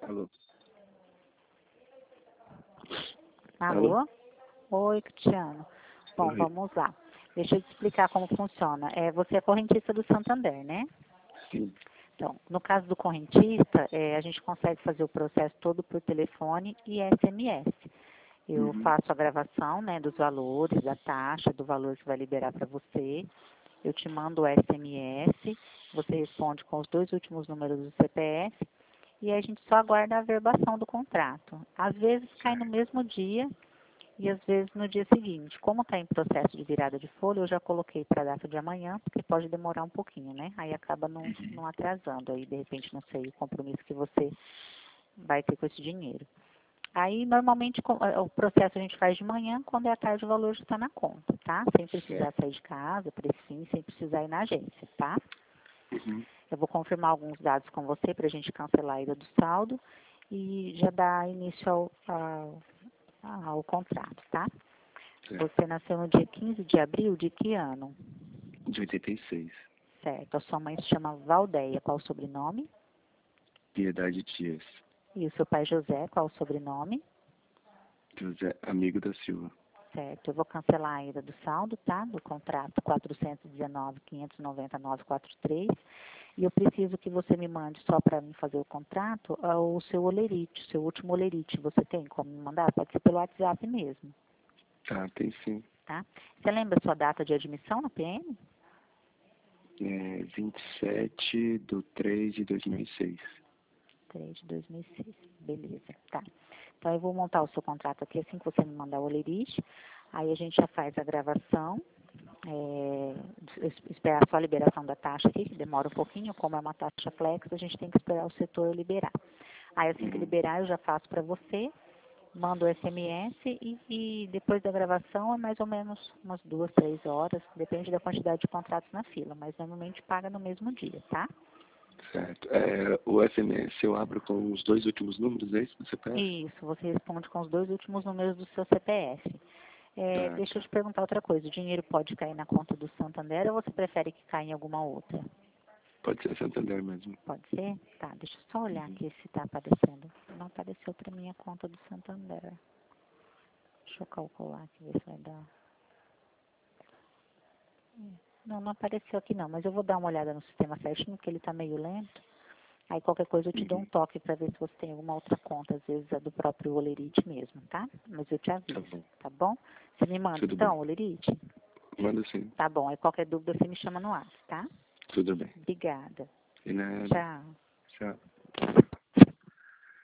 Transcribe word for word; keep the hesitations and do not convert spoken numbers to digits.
Alô? Alô? Alô? Oi, Cristiano. Bom, Oi. vamos lá. Deixa eu te explicar como funciona. É, você é correntista do Santander, né? Sim. Então, no caso do correntista, é, a gente consegue fazer o processo todo por telefone e S M S. Eu Uhum. faço a gravação, né, dos valores, da taxa, do valor que vai liberar para você. Eu te mando o S M S, você responde com os dois últimos números do C P F e a gente só aguarda a averbação do contrato. Às vezes cai no mesmo dia e às vezes no dia seguinte. Como está em processo de virada de folha, eu já coloquei para a data de amanhã, porque pode demorar um pouquinho, né? Aí acaba não, não atrasando, aí de repente não sei o compromisso que você vai ter com esse dinheiro. Aí, normalmente, co- eh, o processo a gente faz de manhã, quando é à tarde o valor já está na conta, tá? Sem precisar sair de casa, para esse fim, sem precisar ir na agência, tá? Uhum. Eu vou confirmar alguns dados com você para a gente cancelar a ida do saldo e já dar início ao, ao, ao contrato, tá? Certo. Você nasceu no dia quinze de abril de que ano? De oitenta e seis. Certo. A sua mãe se chama Valdeia. Qual o sobrenome? Piedade Dias. E o seu pai José. Qual o sobrenome? José Amigo da Silva. Certo. Eu vou cancelar a ida do saldo, tá? Do contrato quatrocentos e dezenove, quinhentos e noventa e nove, quarenta e três. E eu preciso que você me mande, só para mim fazer o contrato, ah, o seu olerite, o seu último olerite. Você tem como me mandar? Pode ser pelo WhatsApp mesmo, Tá, tem sim. tá? Você lembra a sua data de admissão na P M? É vinte e sete de três de dois mil e seis. três de dois mil e seis. Beleza, tá. Então, eu vou montar o seu contrato aqui assim que você me mandar o olerite. Aí a gente já faz a gravação, é, es- esperar só a liberação da taxa aqui, que demora um pouquinho, como é uma taxa flex, a gente tem que esperar o setor liberar. Aí assim que Uhum. liberar, eu já faço para você, mando o S M S e, e depois da gravação é mais ou menos umas duas, três horas, depende da quantidade de contratos na fila, mas normalmente paga no mesmo dia, tá? Certo. É, o S M S eu abro com os dois últimos números, é isso do C P F? Isso, você responde com os dois últimos números do seu C P F. É, Ah, deixa eu tá. te perguntar outra coisa. O dinheiro pode cair na conta do Santander ou você prefere que caia em alguma outra? Pode ser Santander mesmo. Pode ser? Tá, deixa eu só olhar Uhum. aqui se está aparecendo. Não apareceu para mim a conta do Santander. Deixa eu calcular aqui, ver se vai dar. Não, não apareceu aqui não, mas eu vou dar uma olhada no sistema certinho, porque ele está meio lento. Aí qualquer coisa eu te dou um Uhum. toque para ver se você tem alguma outra conta, às vezes é do próprio Olerite mesmo, tá? Mas eu te Tá aviso, bom. tá bom? Você me manda Tudo bem. então, Olerite? Manda sim. Tá bom, aí qualquer dúvida você me chama no WhatsApp, tá? Tudo bem. Obrigada. E nada. Tchau. Tchau.